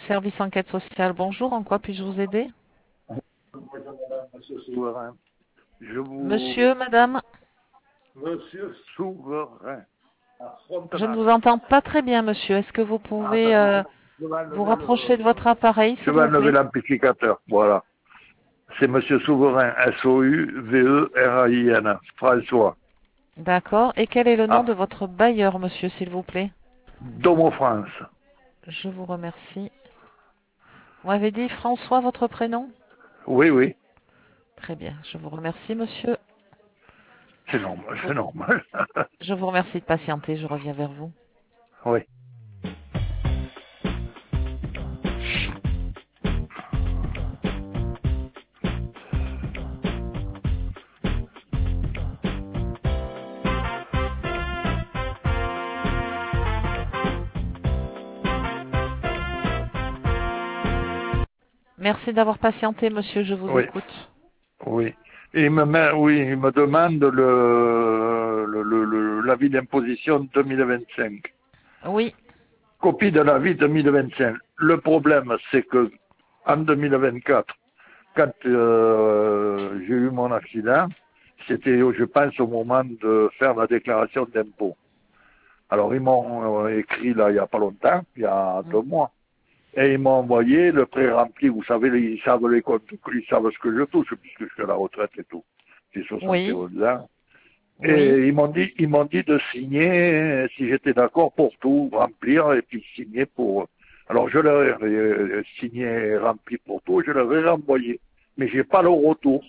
service enquête sociale. Bonjour, en quoi puis-je vous aider? Monsieur Souverain. Monsieur, madame, Monsieur Souverain. À je ne Frontenac. vous entends pas très bien, monsieur. Est-ce que vous pouvez Attendez, je vais vous enlever rapprocher de votre appareil, je s'il vais vous enlever plaît? l'amplificateur. Voilà. C'est Monsieur Souverain, S-O-U-V-E-R-A-I-N. François. D'accord. Et quel est le nom Ah, de votre bailleur, monsieur, s'il vous plaît? Domo France. Je vous remercie. Vous m'avez dit François, votre prénom? Oui, oui. Très bien. Je vous remercie, monsieur. C'est normal, Je c'est normal. je vous remercie de patienter. Je reviens vers vous. Oui. Merci d'avoir patienté, monsieur. Je vous Oui. écoute. Oui. Et il me demande l'avis d'imposition 2025. Oui. Copie de l'avis 2025. Le problème, c'est que en 2024, quand j'ai eu mon accident, c'était, je pense, au moment de faire la déclaration d'impôt. Alors, ils m'ont écrit là, il n'y a pas longtemps, il y a 2 mois, et ils m'ont envoyé le pré-rempli. Vous savez, ils savent les comptes, ils savent ce que je touche, puisque je suis à la retraite et tout. J'ai Oui. 71 ans. Oui. Et ils m'ont dit de signer, si j'étais d'accord pour tout remplir, et puis signer pour... Alors je leur ai signé et rempli pour tout, je leur ai renvoyé. Mais j'ai pas le retour.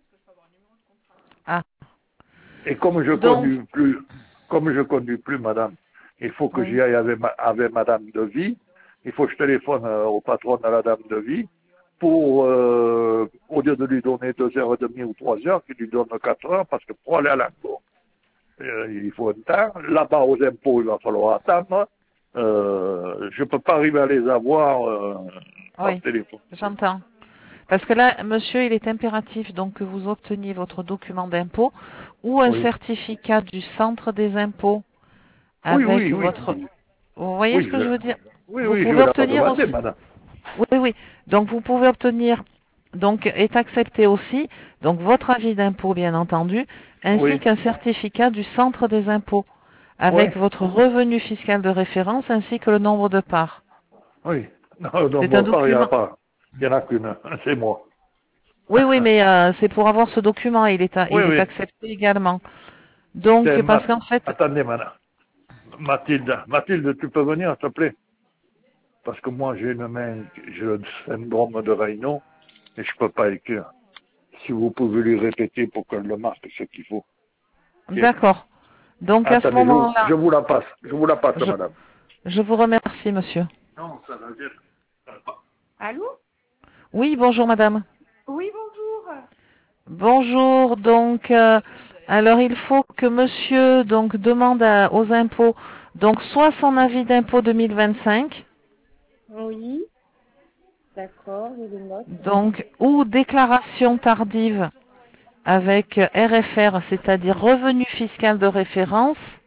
Ah. Et Donc, comme je conduis plus, madame, il faut que j'y oui. aille avec madame de vie. Il faut que je téléphone au patron de la dame de vie pour, au lieu de lui donner 2h30 ou 3 heures, qu'il lui donne 4 heures, parce que pour aller à l'encours, il faut un temps. Là-bas, aux impôts, il va falloir attendre. Je peux pas arriver à les avoir par Oui. téléphone. J'entends. Parce que là, monsieur, il est impératif donc que vous obteniez votre document d'impôt ou un Oui. certificat du centre des impôts Oui, avec oui, oui. votre... Vous voyez ce Oui, que je veux dire? oui, Vous oui, je pouvez vais la obtenir demander, aussi... madame. Oui, oui. Donc, vous pouvez obtenir, donc, est accepté aussi, donc, votre avis d'impôt, bien entendu, ainsi Oui, qu'un certificat du centre des impôts oui, avec votre revenu fiscal de référence ainsi que le nombre de parts. oui. Non, non, C'est un bon, pas, il n'y en a document... pas. Il n'y en a qu'une, c'est moi. Oui, oui, mais c'est pour avoir ce document, Oui, il est oui. accepté également. Donc, parce qu'en fait, Attendez, madame. Mathilde, tu peux venir, s'il te plaît? Parce que moi, j'ai une main, j'ai le syndrome de Raynaud et je peux pas écrire. Si vous pouvez lui répéter pour qu'elle le marque, ce qu'il faut. Ok. d'accord. Donc, à ce Attendez, je moment-là, vous la passe. Je vous la passe, je, madame. je vous remercie, monsieur. Non, ça veut dire. Allô? Oui, bonjour, madame. Oui, bonjour. Bonjour. Donc, alors, il faut que monsieur, donc, demande aux impôts, donc, soit son avis d'impôt 2025, Oui, d'accord, je le note. donc, ou déclaration tardive avec RFR, c'est-à-dire revenu fiscal de référence,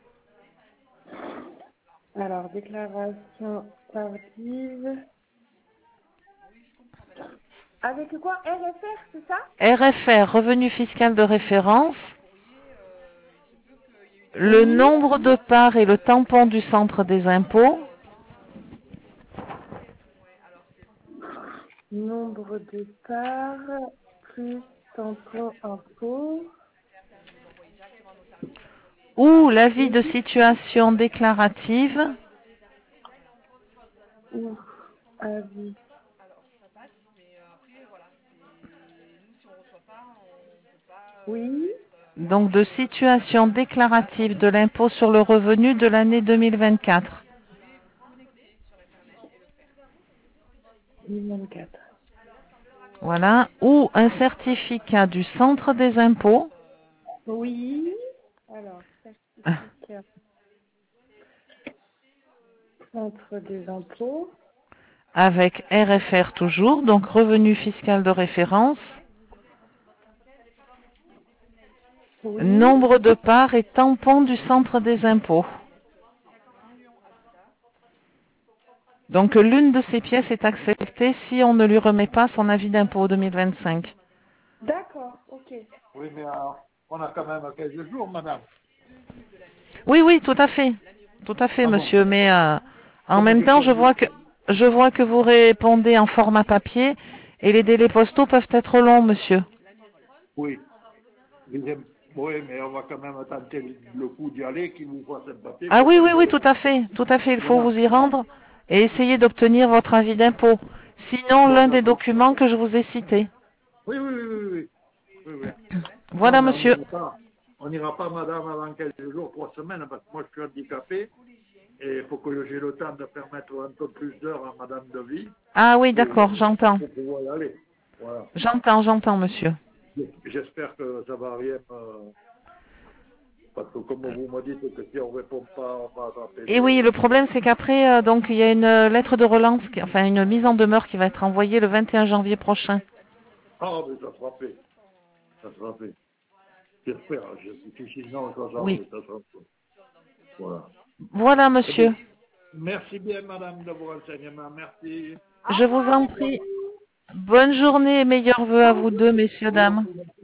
Alors, déclaration tardive. Avec quoi? RFR, c'est ça? RFR, revenu fiscal de référence, le Oui. nombre de parts et le tampon du centre des impôts, Nombre de parts plus tampon impôt. ou l'avis de Oui. situation déclarative, Ou avis. Oui. donc de situation déclarative de l'impôt sur le revenu de l'année 2024. 2024. Voilà, ou un certificat du centre des impôts Oui. Alors, certificat centre des impôts. avec RFR toujours, donc revenu fiscal de référence, Oui. nombre de parts et tampon du centre des impôts. Donc l'une de ces pièces est acceptée si on ne lui remet pas son avis d'impôt 2025. D'accord, ok. Oui, mais on a quand même 15 jours, madame. Oui, oui, tout à fait. Tout à fait, Ah bon, monsieur. Mais en comment même j'ai temps, perdu? je vois que vous répondez en format papier et les délais postaux peuvent être longs, monsieur. Oui. Oui, mais on va quand même tenter le coup d'y aller, qu'il vous fasse un papier Ah pour oui, oui, oui, que... tout à fait. Tout à fait. Il faut Voilà. vous y rendre et essayer d'obtenir votre avis d'impôt. Sinon, Bon, l'un des d'accord. documents que je vous ai cités. Oui, oui, oui, oui, oui. Oui, oui. Non, Voilà, mais monsieur. on n'ira pas, madame, avant 15 jours, 3 semaines, parce que moi, je suis handicapé, et il faut que j'ai le temps de permettre un peu plus d'heures à madame de vie Ah oui, pour, d'accord, j'entends. pour pouvoir y aller. Voilà. J'entends, monsieur. J'espère que ça va rien, parce que comme vous me dites que si on ne répond pas, on va Et rappeler. oui, le problème, c'est qu'après, donc, il y a une lettre de relance, enfin, une mise en demeure qui va être envoyée le 21 janvier prochain. Ah, mais ça sera fait. Ça sera fait. J'espère. Sinon, Oui. ça sera fait. Voilà. Voilà, Eh bien, monsieur. merci bien, madame, de vos renseignements. Merci. Au Je vous revoir. en prie. Bonne journée et meilleurs vœux à vous deux, messieurs, dames.